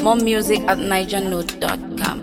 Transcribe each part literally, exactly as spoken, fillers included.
More music at niger note dot com.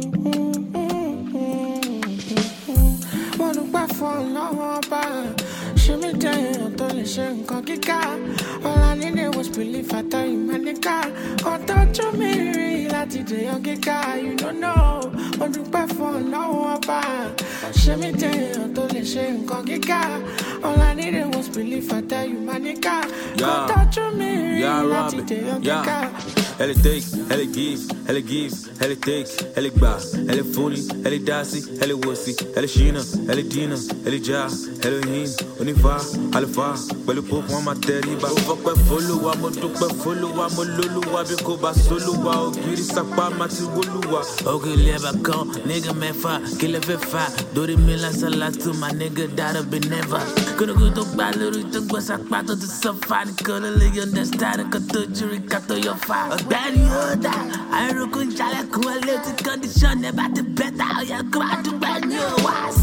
All I needed was belief. I thought you my nigga. Oh, don't you me like today, young guy. You don't know. What do I for no about? Show me down, don't let shame go get. All I needed was belief. I thought you my nigga. Oh, don't you me like today, young guy. Elle est take, elle est give, elle est give, elle est take, elle est bas, elle est funny, elle est dassy, elle est wussy, elle est china, elle est dina, elle est ja, elle est him, on y va, à le fa, pẹ̀lú pop wọn ma tẹ̀rí ba. Ó fọ́pẹ́ followa, mo dúpẹ́ followa, mo lólúwa bí kò bá solúwa, ògiri sápá má ti wólúwa. Ògì lẹ́bàá kan, nigga mẹ́fà, kí lè fẹ́ fà, dórí mi lásán látú, my nigga that'll be never. Kúrúkú tó gbà lórí tó gbọ́ sápá tó ti sọ́fà, nìkan ló lè understand, nìkan tó jírí ká tó yọ fà. Benny Oda, I reckon Jale quality condition about the better. You go out to brand new was.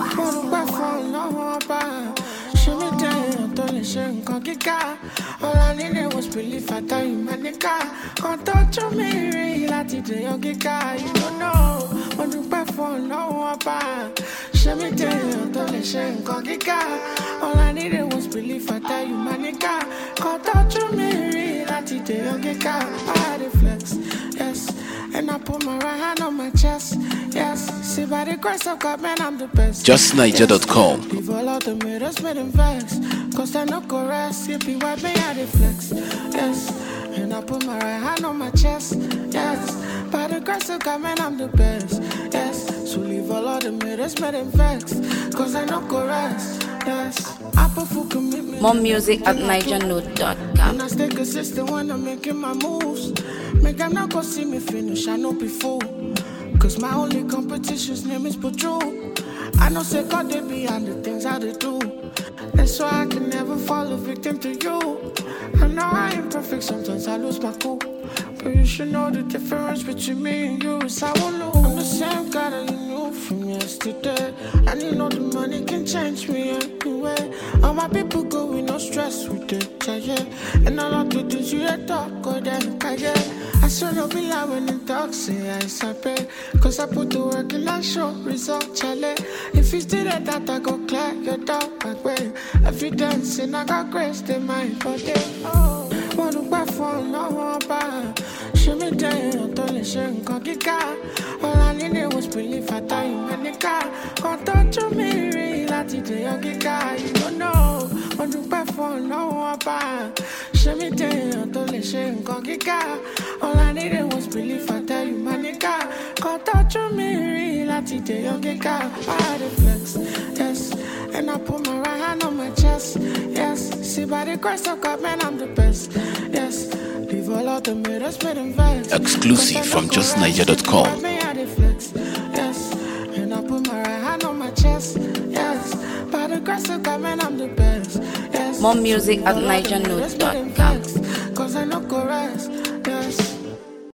Show me down, don't let shame go get. All I needed was belief. I thought you my nigga. Can't touch me like today, young guy. You don't know what to pay for, no about. Show me down, don't let shame go get. All I needed was belief. I thought you my nigga. Can't touch me like today, young guy. I had a flex, yes. And I put my right hand on my chest, yes. See by the grace of God, man, I'm the best. just niger dot com. Yes. Leave all of the mirrors, made them vex. Cause I no go rest, skippy wipe me out the flex, yes. And I put my right hand on my chest, yes. By the grace of God, man, I'm the best, yes. So leave all of the mirrors, made them vex. Cause I no go rest, yes. I put full commitment. More music at niger note dot com. And I stay consistent when I'm making my moves. Make them not go see me finish, I know before. Cause my only competition's name is Patrol. I know say God they behind the things I they do. That's why I can never fall a victim to you. I know I ain't perfect, sometimes I lose my cool. But you should know the difference between me and you is I won't lose. I'm the same guy that you knew from yesterday. And you know the money can change me anyway. All my people go with no stress with it, yeah. And all I do is you talk, go then, yeah. I sure don't be lying when they talk, say I sabi. Cause I put the work in and show result, Charlie. If you still at that, I go clear your dog back way. Evidence, and I got grace, they might forget. Oh, what do I for no about? Show me down, don't let shame go get. All I needed was belief, I thought you my nigga. Can't touch me, like today, young guy. You don't know, what do I for no about? Show me down, don't let shame go get. All I needed was belief, I tell you my nigga. Can't touch me, like today, young guy. I had a flex, yes. And I put my right hand on my chest, yes. See by the grace of God, man, I'm the best, yes. Leave all of the mirrors, made them vex. Exclusive from just niger dot com. Yes. And I put my right hand on my chest, yes. By the grace of God, man, I'm the best, yes. More music at niger note dot com.